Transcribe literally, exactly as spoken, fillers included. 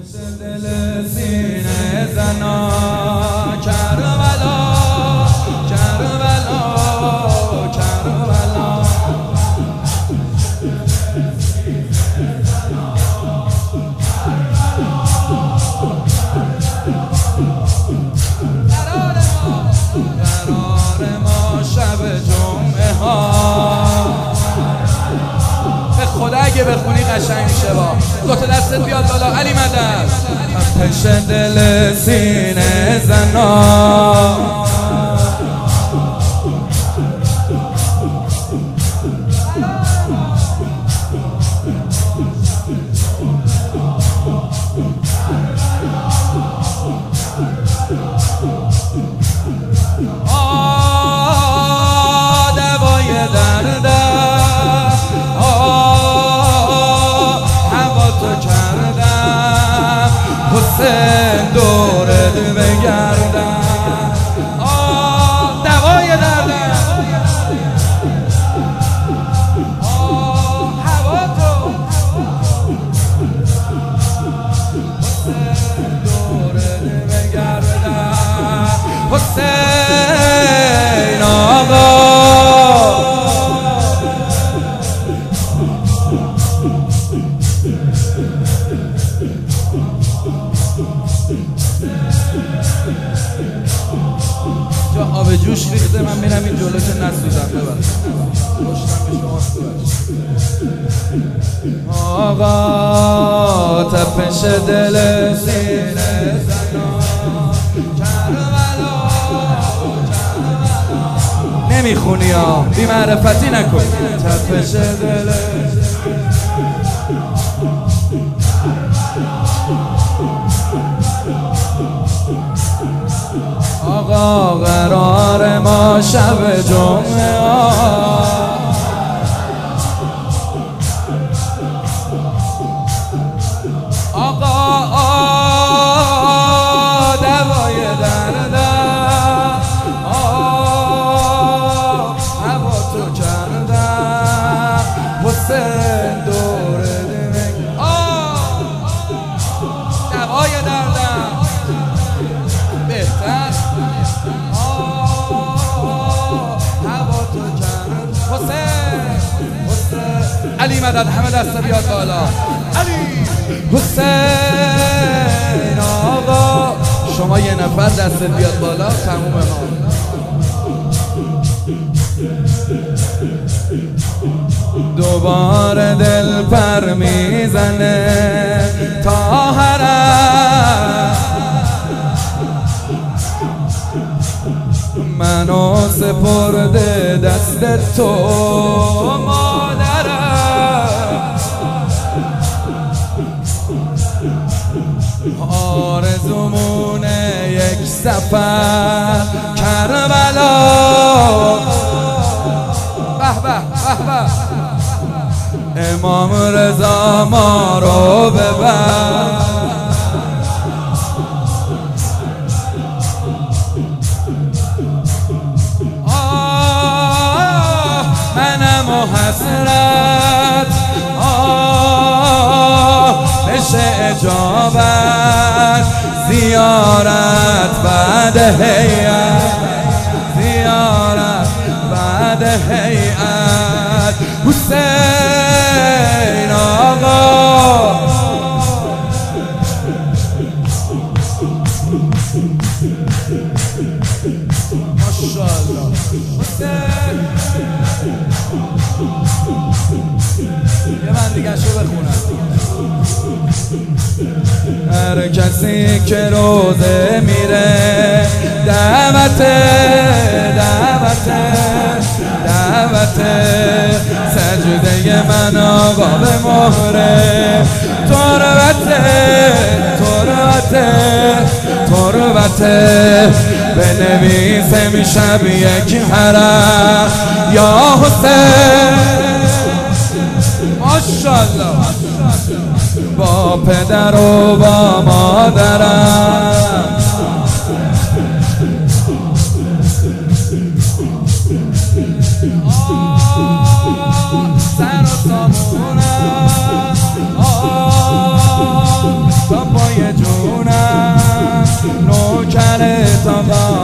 دل سینه زنا کربلا کربلا کربلا قرار ما شب جمعه ها به خدا اگه بخونی قشنگ میشه. با دو تا دستت بیاد بالا علی مدد. تپش دل سینه زنا حسین دورت بگردم آه دوای دردم آه هوا تو حسین دورت بگردم حسین آقا جا آب جوش ریخته من میرم این جلو که نسوزم ببرم پشتم به شما آقا تپش دل سینه زنا کربلا نمیخونی ها بی معرفتی نکن. تپش دل آقا قرار ما شب جمعه آقا آه دوای دردم آه هوا تو کردم حسین دوره دمک آه دوای دردم بهتر علی مدد. همه دست بیاد بالا علی حسین آقا. شما یه نفر دست بیاد بالا تموم ما. دوباره دل پر میزنه تا حرم منو سپرده دست تو مادرم آرزومونه یک سفر کربلا به به به به امام رضا ما رو ببر منم و حسرت آه بشه اجابت زیارت بعد هیئت زیارت بعد هیئت حسین آقا ماشاءالله حسین یه من دیگه شو بخونم. هر کسی که روزه میره دعوت دعوت دعوت سجده من آقا به مهره تربت تربت تربت بنویسه میشب یک حرم یا حسین ماشاءالله با پدر و با مادرم سر و سامونم با پای نوکر تا